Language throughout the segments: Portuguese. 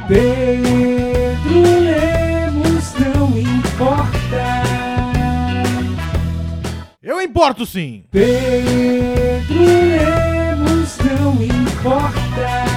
Pedro Lemos não importa. Eu importo sim. Pedro Lemos não importa.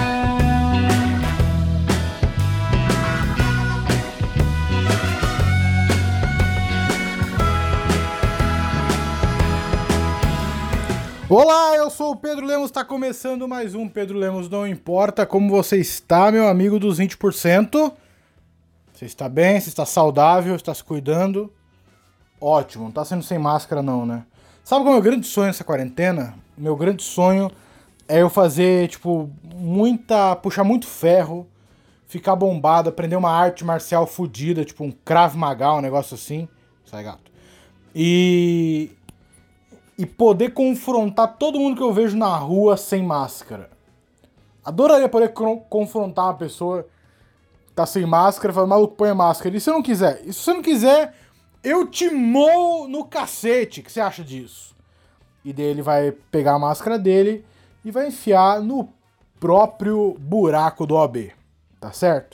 Olá, eu sou o Pedro Lemos, está começando mais um Pedro Lemos Não Importa. Como você está, meu amigo dos 20%? Você está bem? Você está saudável? Está se cuidando? Ótimo, não está sendo sem máscara não, né? Sabe qual é o meu grande sonho nessa quarentena? Meu grande sonho é eu fazer, puxar muito ferro, ficar bombado, aprender uma arte marcial fodida, tipo um Krav Maga, um negócio assim. Sai, gato. E poder confrontar todo mundo que eu vejo na rua sem máscara. Adoraria poder confrontar uma pessoa que tá sem máscara e falar, maluco, põe a máscara. E se eu não quiser? E se você não quiser, eu te moo no cacete. O que você acha disso? E daí ele vai pegar a máscara dele e vai enfiar no próprio buraco do OB. Tá certo?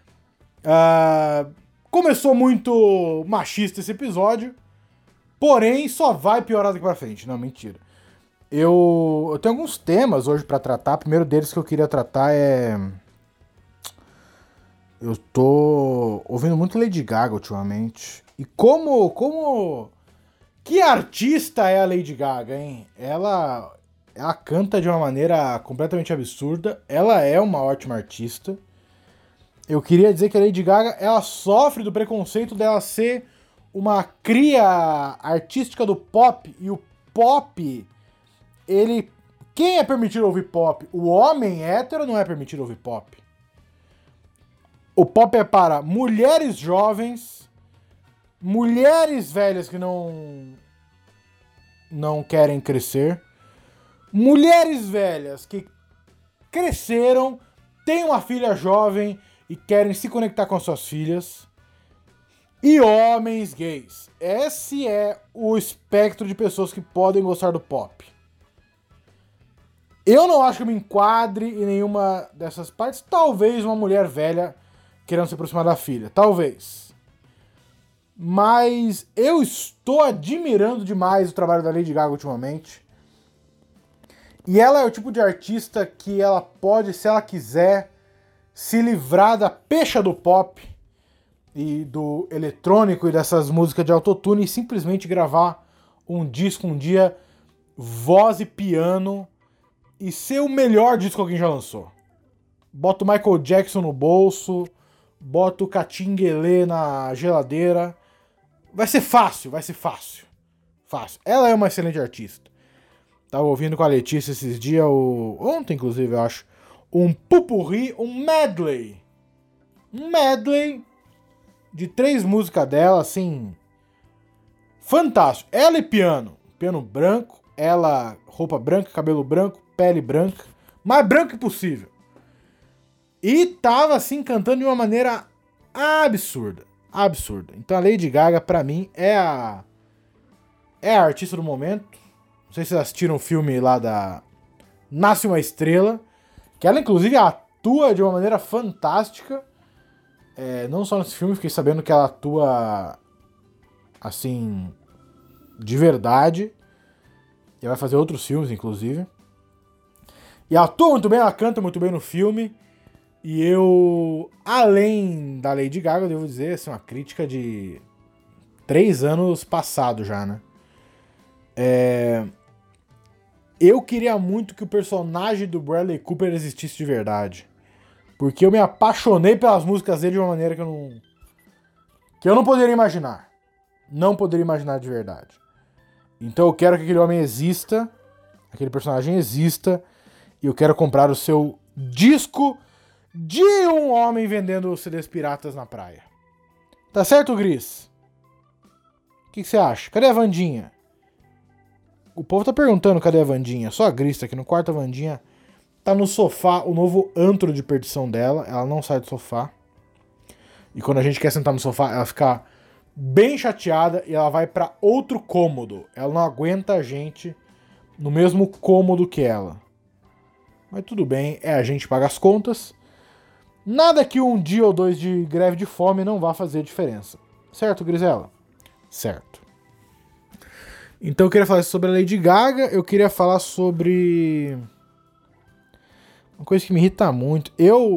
Começou muito machista esse episódio. Porém, só vai piorar daqui pra frente. Não, mentira. Eu tenho alguns temas hoje pra tratar. O primeiro deles que eu queria tratar é... Eu tô ouvindo muito Lady Gaga ultimamente. E Que artista é a Lady Gaga, hein? Ela canta de uma maneira completamente absurda. Ela é uma ótima artista. Eu queria dizer que a Lady Gaga, ela sofre do preconceito dela ser uma cria artística do pop, e o pop, quem é permitido ouvir pop? O homem hétero não é permitido ouvir pop. O pop é para mulheres jovens, mulheres velhas que não querem crescer, mulheres velhas que cresceram, têm uma filha jovem e querem se conectar com as suas filhas, e homens gays. Esse é o espectro de pessoas que podem gostar do pop. Eu não acho que eu me enquadre em nenhuma dessas partes. Talvez uma mulher velha querendo se aproximar da filha. Talvez. Mas eu estou admirando demais o trabalho da Lady Gaga ultimamente. E ela é o tipo de artista que ela pode, se ela quiser, se livrar da pecha do pop e do eletrônico e dessas músicas de autotune e simplesmente gravar um disco um dia, voz e piano, e ser o melhor disco que alguém já lançou. Bota o Michael Jackson no bolso, bota o Catinguelê na geladeira. Vai ser fácil. Fácil. Ela é uma excelente artista. Tava ouvindo com a Letícia esses dias, ontem inclusive, eu acho, um pupurri, um medley de 3 músicas dela, assim, fantástico. Ela e piano branco, ela roupa branca, cabelo branco, pele branca, mais branco possível. E tava, assim, cantando de uma maneira absurda. Então a Lady Gaga, pra mim, é a artista do momento. Não sei se vocês assistiram o filme lá da Nasce uma Estrela, que ela, inclusive, atua de uma maneira fantástica. Não só nesse filme, fiquei sabendo que ela atua, assim, de verdade. E vai fazer outros filmes, inclusive. E ela atua muito bem, ela canta muito bem no filme. E eu, além da Lady Gaga, eu devo dizer, assim, uma crítica de 3 anos passado já, né? Eu queria muito que o personagem do Bradley Cooper existisse de verdade. Porque eu me apaixonei pelas músicas dele de uma maneira que eu não poderia imaginar. Não poderia imaginar de verdade. Então eu quero que aquele homem exista, aquele personagem exista, e eu quero comprar o seu disco de um homem vendendo CDs piratas na praia. Tá certo, Gris? O que você acha? Cadê a Wandinha? O povo tá perguntando cadê a Wandinha. Só a Gris tá aqui no quarto, a Wandinha tá no sofá, o novo antro de perdição dela. Ela não sai do sofá. E quando a gente quer sentar no sofá, ela fica bem chateada e ela vai pra outro cômodo. Ela não aguenta a gente no mesmo cômodo que ela. Mas tudo bem, a gente paga as contas. Nada que um dia ou dois de greve de fome não vá fazer diferença. Certo, Grisela? Certo. Então eu queria falar sobre a Lady Gaga, eu queria falar sobre uma coisa que me irrita muito.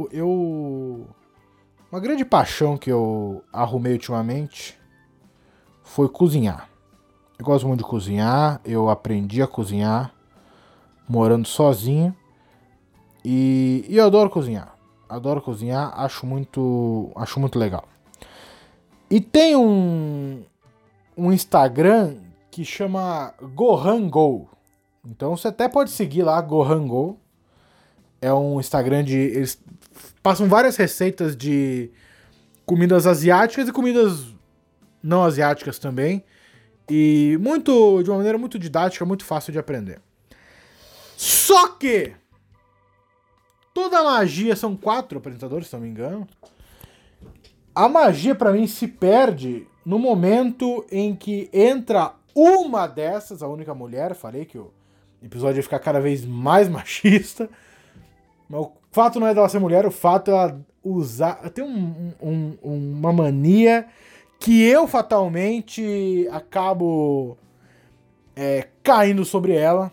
Uma grande paixão que eu arrumei ultimamente foi cozinhar. Eu gosto muito de cozinhar, eu aprendi a cozinhar morando sozinho e eu adoro cozinhar. Adoro cozinhar, acho muito legal. E tem um Instagram que chama Gohan Go. Então você até pode seguir lá, Gohan Go. É um Instagram de... Eles passam várias receitas de comidas asiáticas e comidas não asiáticas também. E de uma maneira muito didática, muito fácil de aprender. Só que toda a magia, são 4 apresentadores, se não me engano. A magia pra mim se perde no momento em que entra uma dessas, a única mulher. Falei que o episódio ia ficar cada vez mais machista. Mas o fato não é dela ser mulher, o fato é ela usar... Tem uma mania que eu fatalmente acabo caindo sobre ela.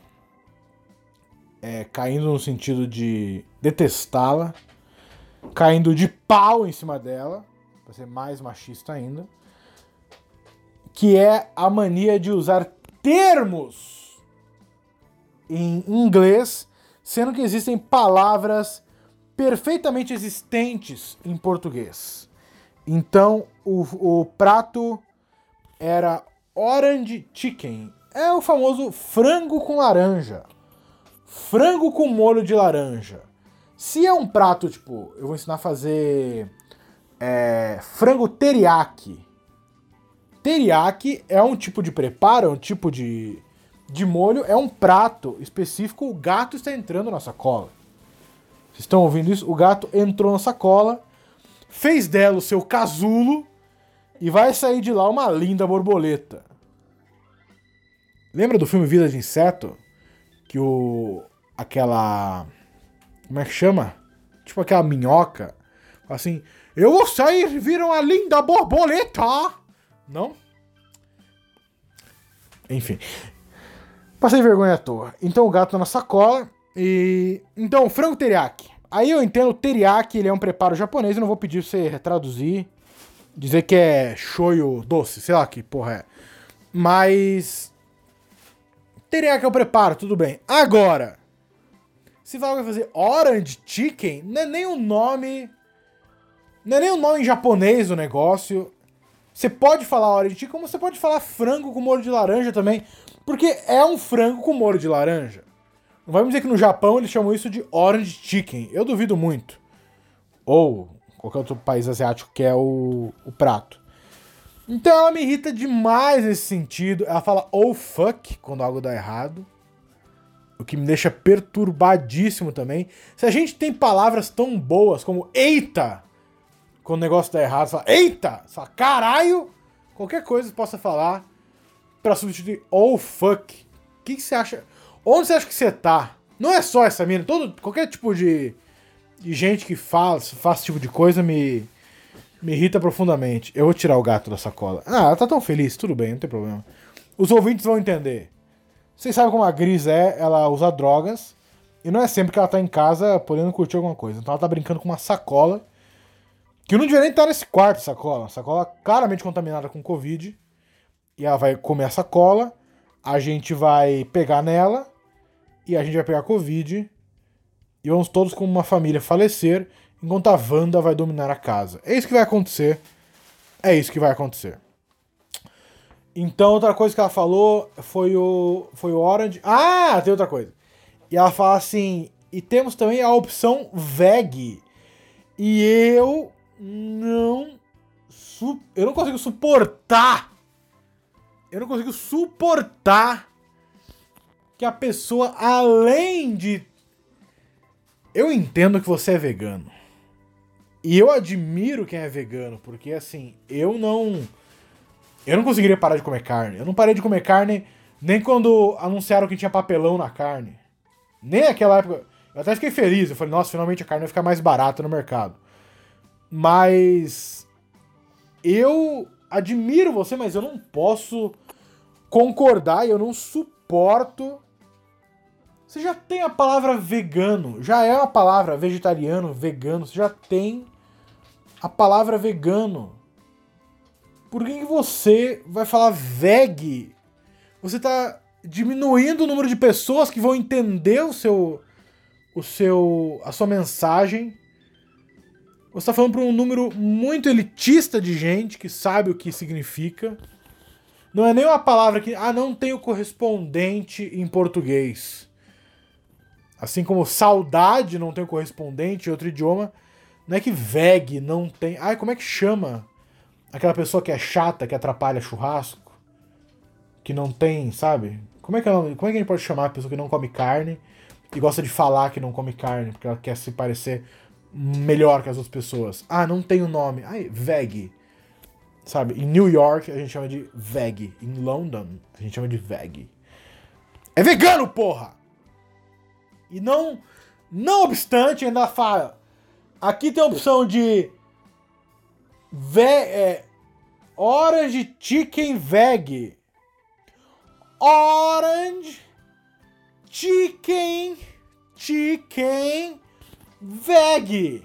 Caindo no sentido de detestá-la. Caindo de pau em cima dela. Pra ser mais machista ainda. Que é a mania de usar termos em inglês, sendo que existem palavras perfeitamente existentes em português. Então, o prato era orange chicken. É o famoso frango com laranja. Frango com molho de laranja. Se é um prato, tipo, eu vou ensinar a fazer frango teriyaki. Teriyaki é um tipo de preparo, é um tipo de molho, é um prato específico. O gato está entrando na sacola. Vocês estão ouvindo isso? O gato entrou na sacola, fez dela o seu casulo e vai sair de lá uma linda borboleta. Lembra do filme Vida de Inseto? Que aquela... Como é que chama? Tipo aquela minhoca. Assim, eu vou sair e vir uma linda borboleta. Não? Enfim. Passei vergonha à toa. Então o gato tá na sacola e... Então, frango teriyaki. Aí eu entendo, o teriyaki, ele é um preparo japonês, eu não vou pedir pra você traduzir, dizer que é shoyu doce, sei lá que porra é. Mas... teriyaki é o preparo, tudo bem. Agora, se vai fazer orange chicken, não é nem o nome... Não é nem o nome em japonês do negócio. Você pode falar orange chicken, como você pode falar frango com molho de laranja também. Porque é um frango com molho de laranja. Não vai me dizer que no Japão eles chamam isso de orange chicken. Eu duvido muito. Ou qualquer outro país asiático que é o prato. Então ela me irrita demais nesse sentido. Ela fala oh fuck quando algo dá errado. O que me deixa perturbadíssimo também. Se a gente tem palavras tão boas como eita, quando o negócio dá errado, você fala eita, você fala caralho, qualquer coisa que você possa falar pra substituir oh fuck. O que você acha? Onde você acha que você tá? Não é só essa mina, qualquer tipo de gente que faz esse tipo de coisa me irrita profundamente. Eu vou tirar o gato da sacola. Ah, ela tá tão feliz, tudo bem, não tem problema. Os ouvintes vão entender. Vocês sabem como a Gris ela usa drogas, e não é sempre que ela tá em casa podendo curtir alguma coisa. Então ela tá brincando com uma sacola, que não devia nem estar nesse quarto, sacola claramente contaminada com Covid, e ela vai comer a sacola, a gente vai pegar nela, e a gente vai pegar Covid, e vamos todos como uma família falecer, enquanto a Wanda vai dominar a casa. É isso que vai acontecer. É isso que vai acontecer. Então, outra coisa que ela falou foi o Orange. Ah, tem outra coisa. E ela fala assim, e temos também a opção veg. E eu não consigo suportar. Eu não consigo suportar que a pessoa, além de... Eu entendo que você é vegano. E eu admiro quem é vegano, porque assim, eu não conseguiria parar de comer carne. Eu não parei de comer carne nem quando anunciaram que tinha papelão na carne. Nem naquela época. Eu até fiquei feliz. Eu falei, nossa, finalmente a carne vai ficar mais barata no mercado. Mas eu admiro você, mas eu não posso concordar e eu não suporto. Você já tem a palavra vegano, já é uma palavra vegetariano, vegano, você já tem a palavra vegano. Por que você vai falar veg? Você tá diminuindo o número de pessoas que vão entender a sua mensagem. Você tá falando para um número muito elitista de gente que sabe o que significa. Não é nem uma palavra que não tem o correspondente em português. Assim como saudade não tem o correspondente em outro idioma, não é que veg não tem... como é que chama aquela pessoa que é chata, que atrapalha churrasco? Que não tem, sabe? Como é que a gente pode chamar a pessoa que não come carne e gosta de falar que não come carne porque ela quer se parecer melhor que as outras pessoas? Não tem o nome. Veg. Sabe? Em New York a gente chama de veg. Em London a gente chama de veg. É vegano, porra! E não obstante, ainda fala. Aqui tem a opção de Orange Chicken Veg. Orange Chicken Veg.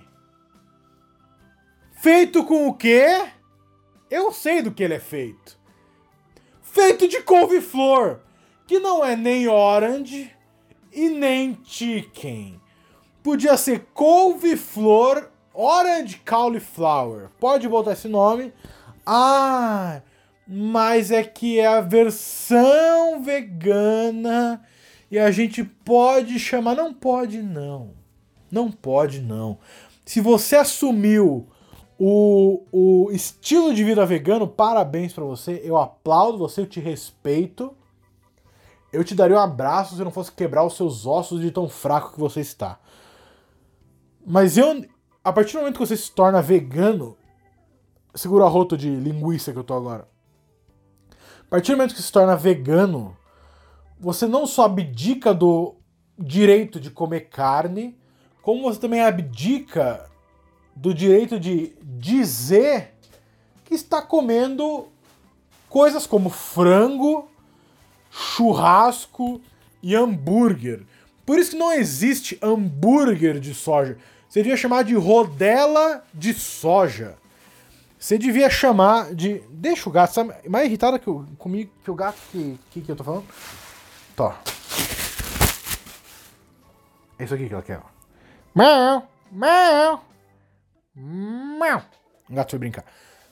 Feito com o quê? Eu sei do que ele é feito. Feito de couve-flor, que não é nem orange e nem chicken. Podia ser couve-flor, orange cauliflower. Pode botar esse nome. Mas é que é a versão vegana e a gente pode chamar... Não pode, não. Não pode, não. Se você assumiu o estilo de vida vegano, parabéns pra você. Eu aplaudo você, eu te respeito. Eu te daria um abraço se eu não fosse quebrar os seus ossos de tão fraco que você está. Mas a partir do momento que você se torna vegano... Segura a rota de linguiça que eu tô agora. A partir do momento que você se torna vegano, você não só abdica do direito de comer carne, como você também abdica do direito de dizer que está comendo coisas como frango, churrasco e hambúrguer. Por isso que não existe hambúrguer de soja. Você devia chamar de rodela de soja. Você devia chamar de... Deixa o gato, sabe? Mais irritado comigo que o gato que eu tô falando. Tó. É isso aqui que ela quer, ó. Mau, mau, mau. O gato foi brincar.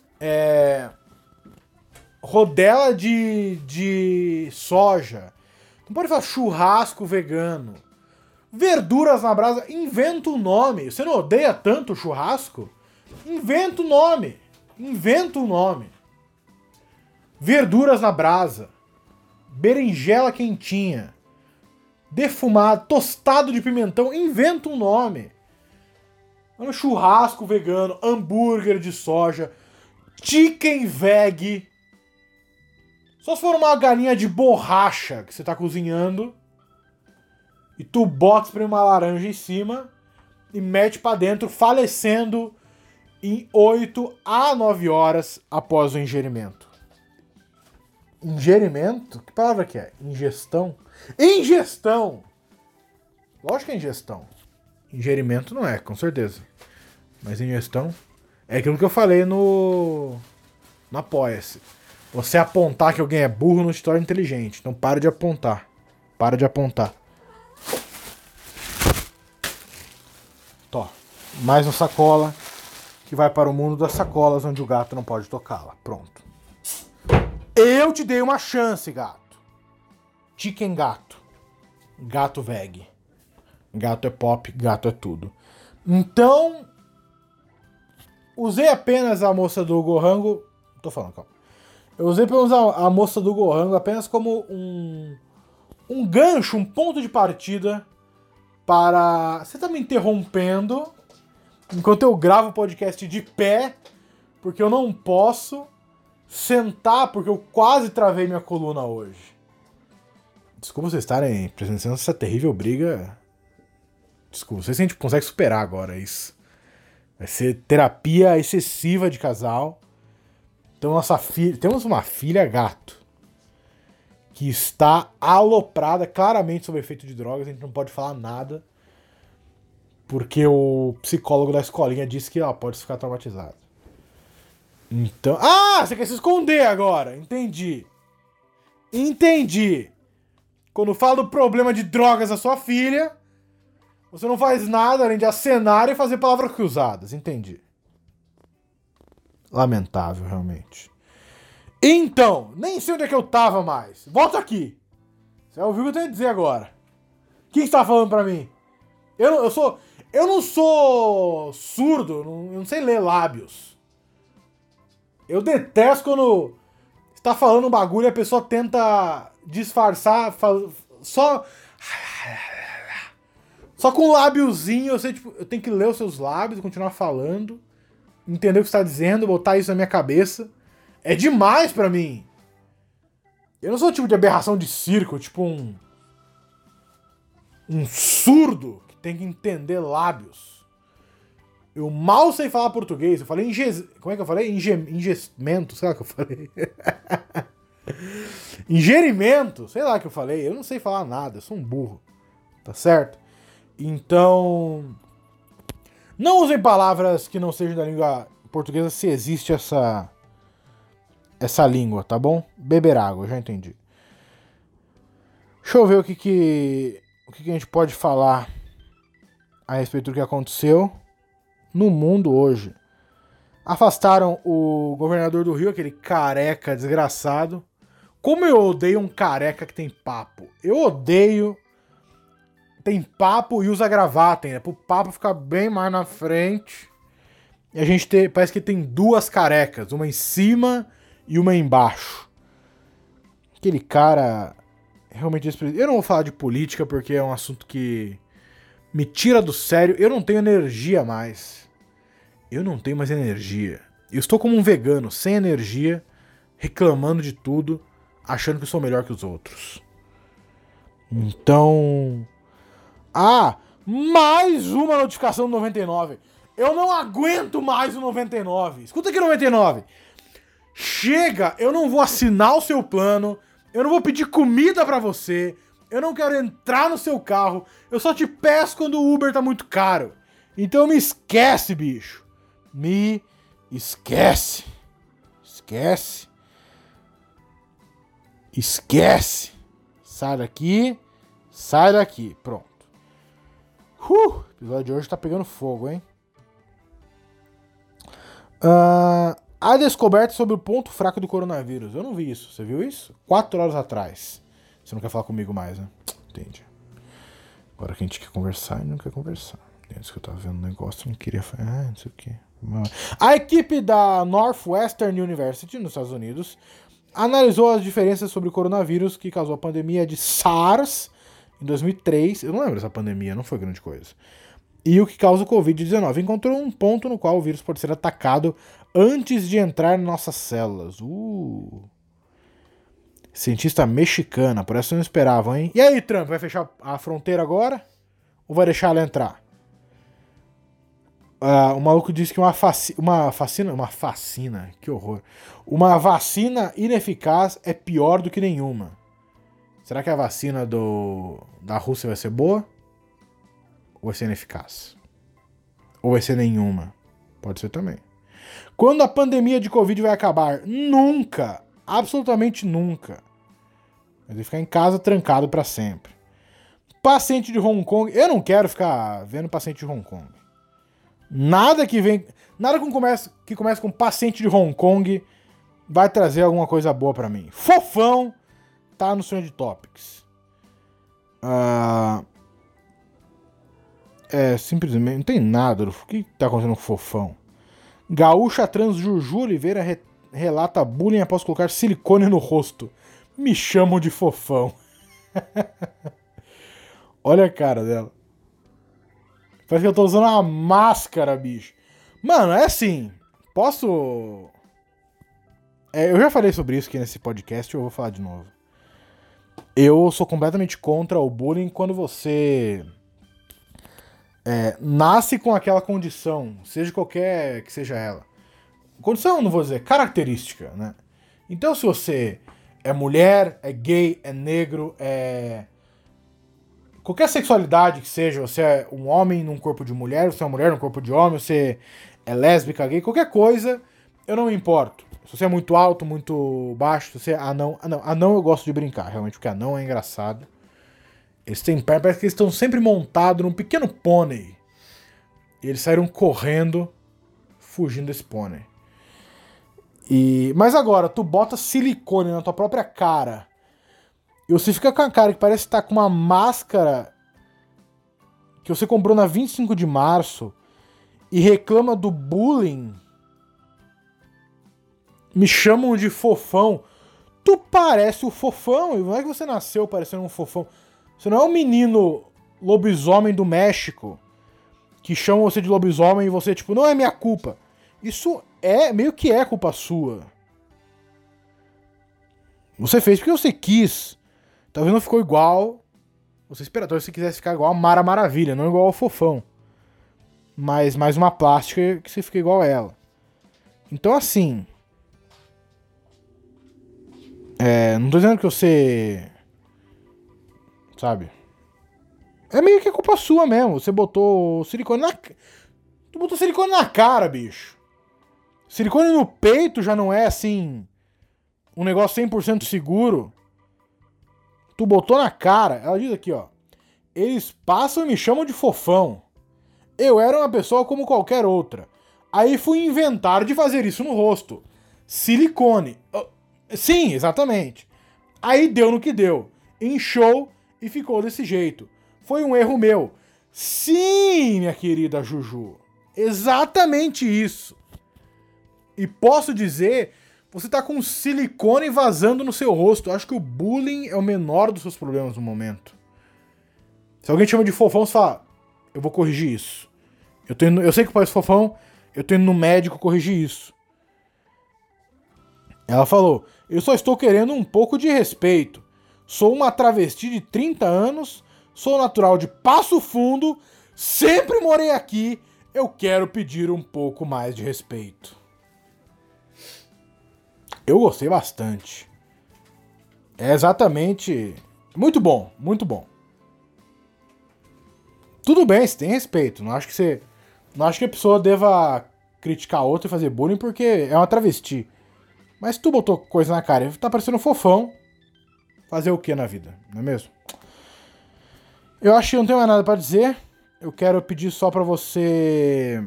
Rodela de soja. Não pode falar churrasco vegano. Verduras na brasa. Inventa um nome. Você não odeia tanto o churrasco? Inventa um nome. Inventa um nome. Verduras na brasa. Berinjela quentinha. Defumado. Tostado de pimentão. Inventa um nome. Churrasco vegano. Hambúrguer de soja. Chicken veg. Só se for uma galinha de borracha que você tá cozinhando e tu bota uma laranja em cima e mete pra dentro, falecendo em 8 a 9 horas após o ingerimento. Ingerimento? Que palavra que é? Ingestão? Ingestão! Lógico que é ingestão. Ingerimento não é, com certeza. Mas ingestão é aquilo que eu falei no Apoia-se. Você apontar que alguém é burro não te torna inteligente. Então para de apontar. Para de apontar. Tó. Mais uma sacola que vai para o mundo das sacolas onde o gato não pode tocá-la. Pronto. Eu te dei uma chance, gato. Chicken gato. Gato veg. Gato é pop, gato é tudo. Então, usei apenas a moça do Gohango. Tô falando, calma. Eu usei apenas a moça do Gohango apenas como um gancho, um ponto de partida para... Você tá me interrompendo enquanto eu gravo o podcast de pé, porque eu não posso sentar, porque eu quase travei minha coluna hoje. Desculpa vocês estarem presenciando essa terrível briga. Desculpa, não sei se a gente consegue superar agora isso. Vai ser terapia excessiva de casal. Então temos uma filha gato que está aloprada claramente sob efeito de drogas. A gente não pode falar nada porque o psicólogo da escolinha disse que ela pode ficar traumatizada. Então... Ah, você quer se esconder agora. Entendi. Quando fala do problema de drogas da sua filha, você não faz nada além de acenar e fazer palavras cruzadas. Entendi. Lamentável, realmente. Então, nem sei onde é que eu tava mais. Volta aqui. Você ouviu o que eu tenho a dizer agora. O que você tá falando pra mim? Eu não sou surdo, eu não sei ler lábios. Eu detesto quando você tá falando um bagulho e a pessoa tenta disfarçar, só com o lábiozinho, eu tenho que ler os seus lábios, continuar falando, entender o que você tá dizendo, botar isso na minha cabeça. É demais pra mim. Eu não sou o tipo de aberração de circo, tipo um surdo que tem que entender lábios. Eu mal sei falar português. Eu falei como é que eu falei? Ingerimento, sei lá o que eu falei. Ingerimento, sei lá o que eu falei. Eu não sei falar nada, eu sou um burro. Tá certo? Então, não usem palavras que não sejam da língua portuguesa se existe essa língua, tá bom? Beber água, já entendi. Deixa eu ver o que a gente pode falar a respeito do que aconteceu no mundo hoje. Afastaram o governador do Rio, aquele careca desgraçado. Como eu odeio um careca que tem papo. Eu odeio... Tem papo e usa gravata ainda. Pro papo ficar bem mais na frente. E a gente parece que tem duas carecas. Uma em cima e uma embaixo. Aquele cara... Realmente... Eu não vou falar de política porque é um assunto que me tira do sério. Eu não tenho energia mais. Eu não tenho mais energia. Eu estou como um vegano, sem energia, reclamando de tudo, achando que eu sou melhor que os outros. Então... Ah, mais uma notificação do 99. Eu não aguento mais o 99. Escuta aqui, 99. Chega, eu não vou assinar o seu plano, eu não vou pedir comida pra você, eu não quero entrar no seu carro, eu só te peço quando o Uber tá muito caro. Então me esquece, bicho. Me esquece. Esquece. Sai daqui. Pronto. O episódio de hoje tá pegando fogo, hein? A descoberta sobre o ponto fraco do coronavírus. Eu não vi isso. Você viu isso? 4 horas atrás. Você não quer falar comigo mais, né? Entendi. Agora que a gente quer conversar e não quer conversar. Antes que eu tava vendo o negócio, eu não queria falar. Não sei o quê. A equipe da Northwestern University, nos Estados Unidos, analisou as diferenças sobre o coronavírus que causou a pandemia de SARS em 2003. Eu não lembro dessa pandemia, não foi grande coisa. E o que causa o Covid-19. Encontrou um ponto no qual o vírus pode ser atacado antes de entrar em nossas células. Cientista mexicana, por isso não esperavam, hein? E aí, Trump, vai fechar a fronteira agora? Ou vai deixar ela entrar? O maluco disse que uma vacina, que horror. Uma vacina ineficaz é pior do que nenhuma. Será que a vacina da Rússia vai ser boa? Ou vai ser ineficaz? Ou vai ser nenhuma? Pode ser também. Quando a pandemia de Covid vai acabar? Nunca! Absolutamente nunca. Vai ficar em casa trancado pra sempre. Paciente de Hong Kong. Eu não quero ficar vendo paciente de Hong Kong. Nada que comece com paciente de Hong Kong vai trazer alguma coisa boa pra mim. Fofão tá no Trend Topics. Simplesmente não tem nada. O que tá acontecendo com Fofão? Gaúcha trans Juju Oliveira relata bullying após colocar silicone no rosto. Me chamam de Fofão. Olha a cara dela. Parece que eu tô usando uma máscara, bicho. Mano, é assim. Posso... eu já falei sobre isso aqui nesse podcast, eu vou falar de novo. Eu sou completamente contra o bullying quando você nasce com aquela condição, seja qualquer que seja ela. Condição, não vou dizer, característica, né? Então, se você é mulher, é gay, é negro, qualquer sexualidade que seja, você é um homem num corpo de mulher, você é uma mulher num corpo de homem, você é lésbica, gay, qualquer coisa, eu não me importo. Se você é muito alto, muito baixo, se você é anão... Anão eu gosto de brincar, realmente, porque anão é engraçado. Eles têm perna, parece que eles estão sempre montados num pequeno pônei. E eles saíram correndo, fugindo desse pônei. Mas agora, tu bota silicone na tua própria cara e você fica com a cara que parece estar com uma máscara que você comprou na 25 de março e reclama do bullying. Me chamam de fofão. Tu parece o fofão, e não é que você nasceu parecendo um fofão. Você não é um menino lobisomem do México que chama você de lobisomem e você, tipo, não é minha culpa. Isso meio que é culpa sua. Você fez porque você quis. Talvez não ficou igual. Você esperava, talvez você quisesse ficar igual a Mara Maravilha, não igual ao Fofão. Mas mais uma plástica que você fica igual a ela. Então assim... não tô dizendo que você... Sabe? É meio que culpa sua mesmo. Você botou silicone na... Tu botou silicone na cara, bicho. Silicone no peito já não é assim... um negócio 100% seguro. Tu botou na cara. Ela diz aqui, ó. Eles passam e me chamam de fofão. Eu era uma pessoa como qualquer outra. Aí fui inventar de fazer isso no rosto. Silicone. Sim, exatamente. Aí deu no que deu. Inchou e ficou desse jeito. Foi um erro meu. Sim, minha querida Juju. Exatamente isso. E posso dizer, você tá com silicone vazando no seu rosto. Eu acho que o bullying é o menor dos seus problemas no momento. Se alguém te chama de fofão, você fala, eu vou corrigir isso. Eu sei que parece fofão, eu tô indo no médico corrigir isso. Ela falou, eu só estou querendo um pouco de respeito. Sou uma travesti de 30 anos, sou natural de Passo Fundo, sempre morei aqui, eu quero pedir um pouco mais de respeito. Eu gostei bastante. É exatamente... Muito bom, muito bom. Tudo bem, você tem respeito. Não acho que a pessoa deva criticar a outra e fazer bullying porque é uma travesti. Mas se tu botou coisa na cara e tá parecendo um fofão, fazer o que na vida, não é mesmo? Eu acho que não tenho mais nada pra dizer. Eu quero pedir só pra você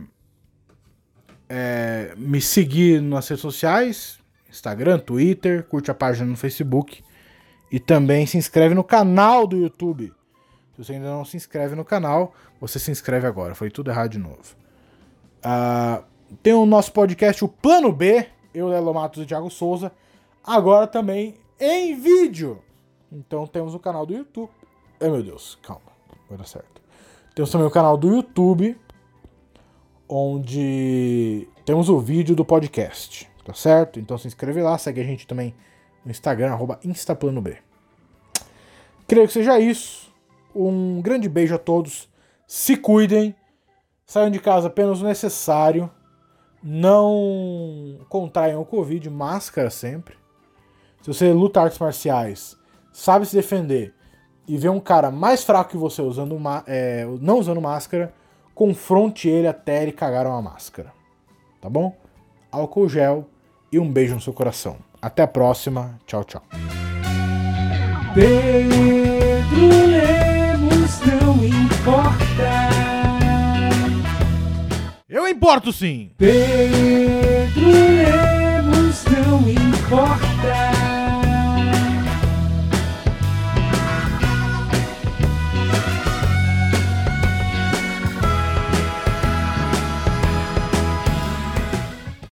me seguir nas redes sociais, Instagram, Twitter, curte a página no Facebook e também se inscreve no canal do YouTube. Se você ainda não se inscreve no canal, você se inscreve agora. Foi tudo errado de novo. Tem o nosso podcast, o Plano B, eu, Lelo Matos e Thiago Souza, agora também em vídeo. Então temos o canal do YouTube. Ai, meu Deus, calma, vai dar certo. Temos também o canal do YouTube, onde temos o vídeo do podcast, tá certo? Então se inscreve lá, segue a gente também no Instagram, @instaplanob. Creio que seja isso. Um grande beijo a todos. Se cuidem. Saiam de casa apenas o necessário. Não contraiam o Covid. Máscara sempre. Se você luta artes marciais, sabe se defender e vê um cara mais fraco que você não usando máscara, confronte ele até ele cagar uma máscara. Tá bom? Álcool gel e um beijo no seu coração. Até a próxima. Tchau, tchau. Pedro Lemos não importa. Eu importo sim! Pedro